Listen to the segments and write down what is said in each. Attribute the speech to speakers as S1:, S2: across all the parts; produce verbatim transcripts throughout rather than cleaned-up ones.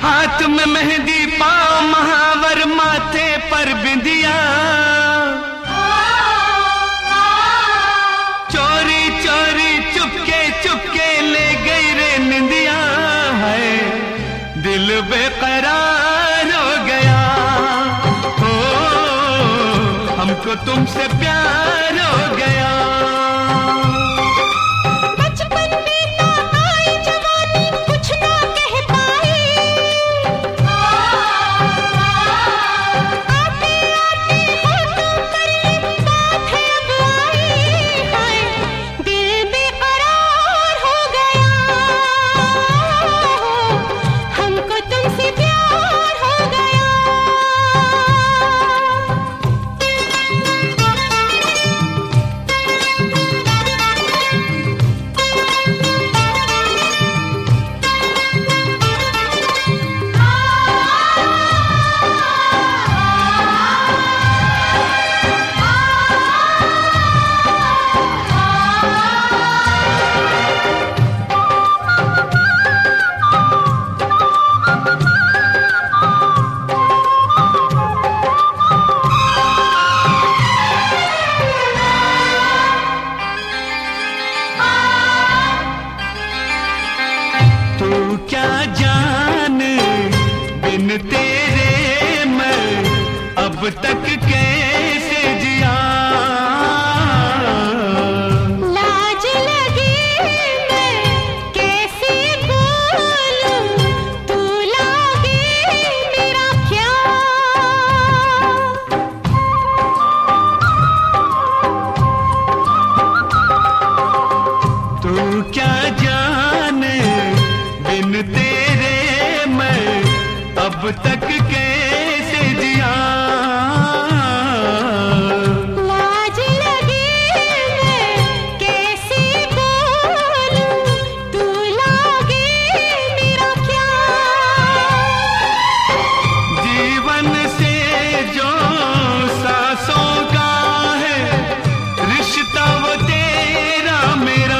S1: हाथ में मेहंदी पाँव महावर माथे पर बिंदिया, चोरी चोरी चुपके चुपके ले गई रे निंदिया है, दिल बेकरार हो गया हो, हमको तुमसे प्यार हो गया। क्या जाने बिन तेरे मैं अब तक कैसे जिया,
S2: लाज लगी मैं कैसे बोलूं, तू लागे मेरा क्या।
S1: तू क्या जाने बिन तेरे मैं अब तक कैसे जिया,
S2: लाज लगी मैं कैसे बोलूं, तू लागे मेरा क्या।
S1: जीवन से जो सांसों का है रिश्ता वो तेरा मेरा,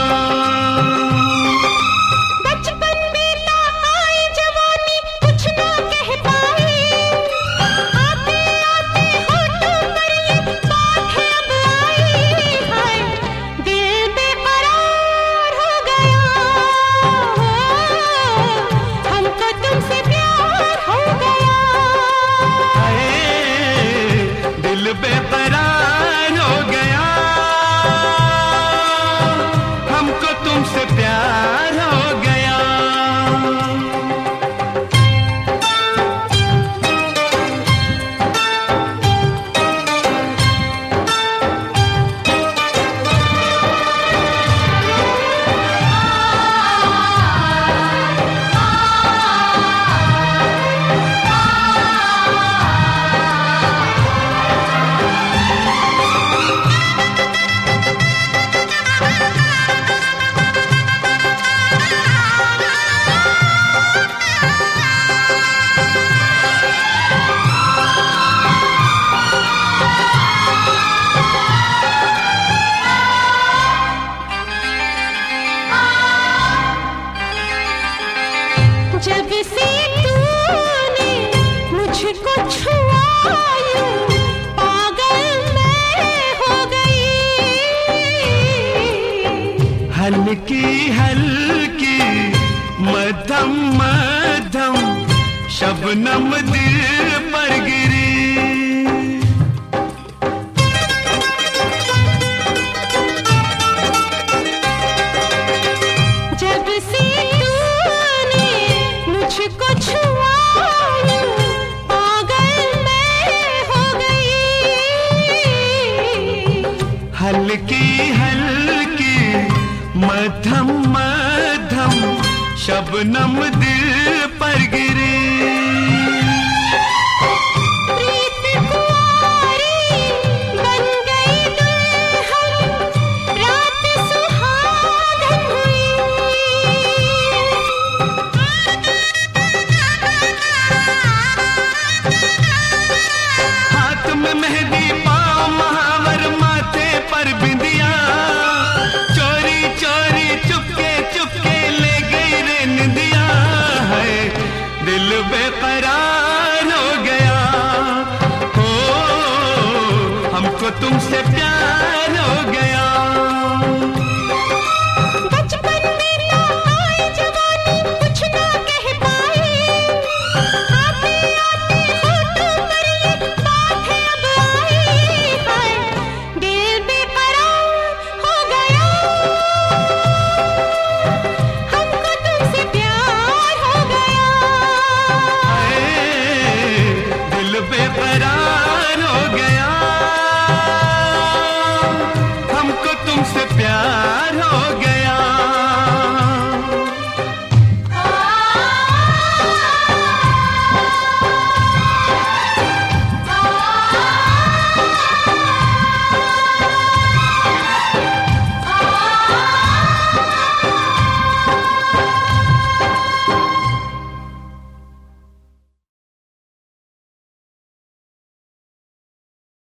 S1: बेकरार हो गया, हमको तुमसे प्यार हो गया।
S2: जब से तूने मुझको छुआ यूं पागल मैं हो गई,
S1: हल्की हल्की मध्यम मध्यम शबनम दिल पर गिरी,
S2: जब से तूने मुझको छुआ यूं पागल मैं हो गई,
S1: हल्की हल्की मध्यम मध्यम शबनम दिल पर गिरी।
S2: प्रीत कुंवारी बन गई दुल्हन, रात सुहागन हुई।
S1: हाथ में मेहंदी पाँव महावर माथे पर बिंदिया, चोरी चोरी चुपके चुपके ले गई रे निंदिया है, दिल बेकरार हो गया। हो हमको तुमसे